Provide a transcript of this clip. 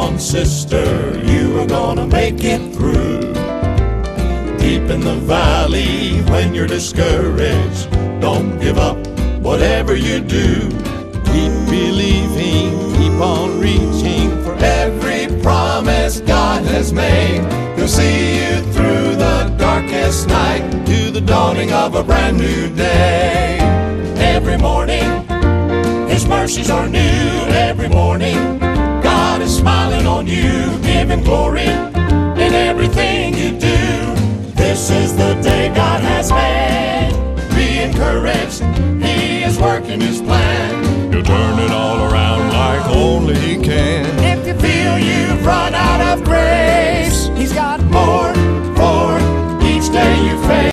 on, sister, you are gonna make it through. Deep in the valley when you're discouraged, don't give up whatever you do. Keep believing, keep on reaching for every promise God has made. He'll see you through the darkest night to the dawning of a brand new day. Every morning His mercies are new. Every morning God is smiling on you, giving glory in everything you do. This is the day God has made. Be encouraged, He is working His plan. He'll turn it all around like only He can. If you feel you've run out of grace, He's got more for each day you face.